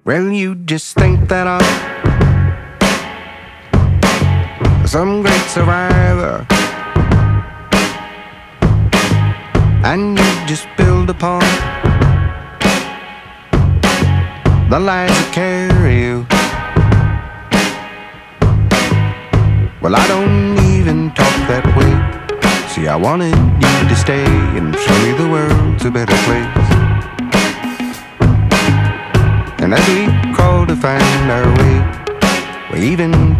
Well, you just think that I'm some great survivor, and you just build upon the lies that carry you. Well, I don't even talk that way. See, I wanted you to stay and show me the world's a better place. And as we crawl to find our way, well, even